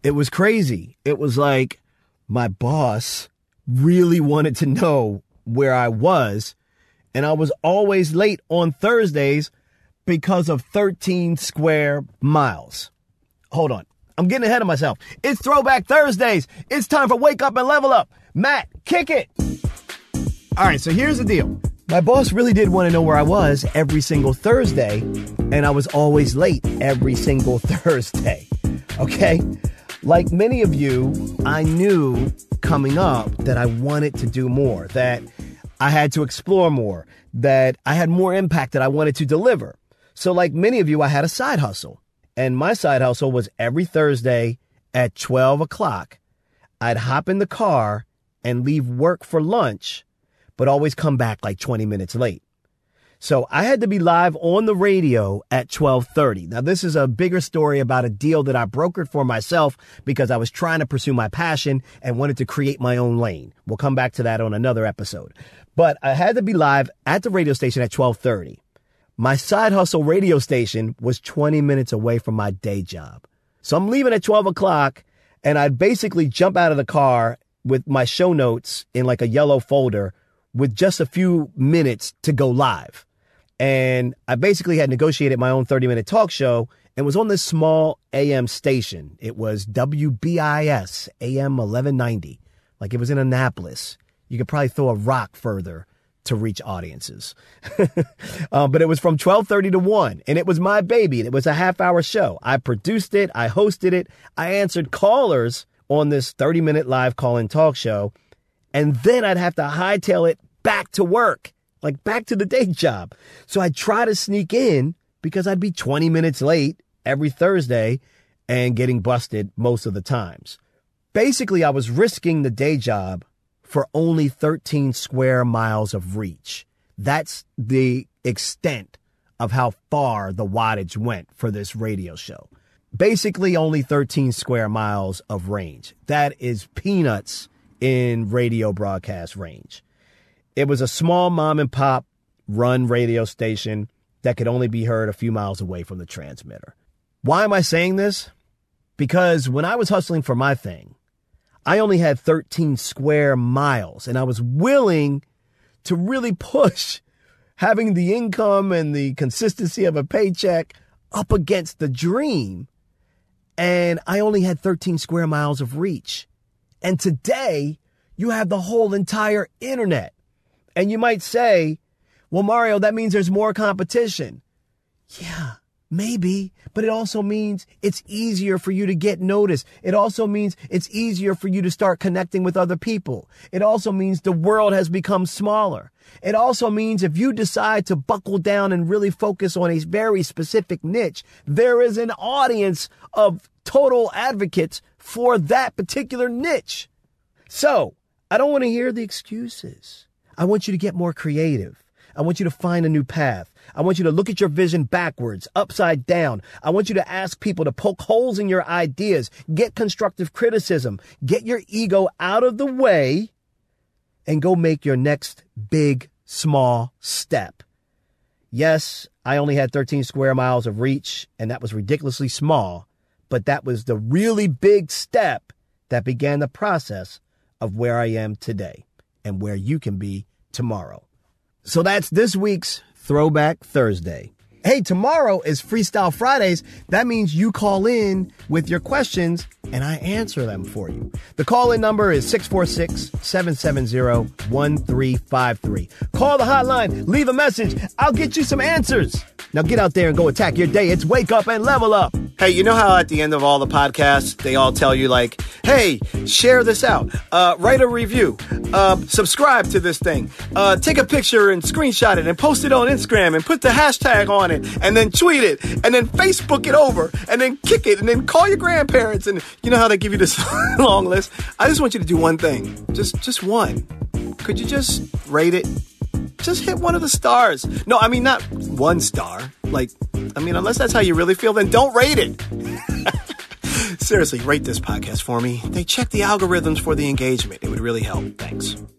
It was crazy. It was like my boss really wanted to know where I was, and I was always late on Thursdays because of 13 square miles. Hold on. I'm getting ahead of myself. It's Throwback Thursdays. It's time for Wake Up and Level Up. Matt, kick it. All right, so here's the deal. My boss really did want to know where I was every single Thursday, and I was always late every single Thursday. Okay? Like many of you, I knew coming up that I wanted to do more, that I had to explore more, that I had more impact that I wanted to deliver. So like many of you, I had a side hustle. And my side hustle was every Thursday at 12 o'clock. I'd hop in the car and leave work for lunch, but always come back like 20 minutes late. So I had to be live on the radio at 12:30. Now, this is a bigger story about a deal that I brokered for myself because I was trying to pursue my passion and wanted to create my own lane. We'll come back to that on another episode. But I had to be live at the radio station at 12:30. My side hustle radio station was 20 minutes away from my day job. So I'm leaving at 12 o'clock, and I'd basically jump out of the car with my show notes in like a yellow folder with just a few minutes to go live. And I basically had negotiated my own 30-minute talk show and was on this small AM station. It was WBIS AM 1190. Like it was in Annapolis. You could probably throw a rock further to reach audiences. But it was from 12:30 to 1, and it was my baby. It was a half-hour show. I produced it. I hosted it. I answered callers on this 30-minute live call-in talk show, and then I'd have to hightail it back to work, like back to the day job. So I'd try to sneak in because I'd be 20 minutes late every Thursday and getting busted most of the times. Basically, I was risking the day job for only 13 square miles of reach. That's the extent of how far the wattage went for this radio show. Basically, only 13 square miles of range. That is peanuts in radio broadcast range. It was a small mom and pop run radio station that could only be heard a few miles away from the transmitter. Why am I saying this? Because when I was hustling for my thing, I only had 13 square miles, and I was willing to really push having the income and the consistency of a paycheck up against the dream. And I only had 13 square miles of reach. And today you have the whole entire internet. And you might say, well, Mario, that means there's more competition. Yeah, maybe, but it also means it's easier for you to get noticed. It also means it's easier for you to start connecting with other people. It also means the world has become smaller. It also means if you decide to buckle down and really focus on a very specific niche, there is an audience of total advocates for that particular niche. So I don't want to hear the excuses. I want you to get more creative. I want you to find a new path. I want you to look at your vision backwards, upside down. I want you to ask people to poke holes in your ideas, get constructive criticism, get your ego out of the way, and go make your next big, small step. Yes, I only had 13 square miles of reach, and that was ridiculously small, but that was the really big step that began the process of where I am today and where you can be tomorrow. So that's this week's Throwback Thursday. Hey, tomorrow is Freestyle Fridays. That means you call in with your questions and I answer them for you. The call-in number is 646-770-1353. Call the hotline, leave a message. I'll get you some answers. Now get out there and go attack your day. It's Wake Up and Level Up. Hey, you know how at the end of all the podcasts, they all tell you like, hey, share this out, write a review, subscribe to this thing, take a picture and screenshot it and post it on Instagram and put the hashtag on it and then tweet it and then Facebook it over and then kick it and then call your grandparents. And you know how they give you this long list? I just want you to do one thing. Just one. Could you just rate it? Just hit one of the stars. No, I mean, not one star. Like, I mean, unless that's how you really feel, then don't rate it. Seriously, rate this podcast for me. They check the algorithms for the engagement. It would really help. Thanks.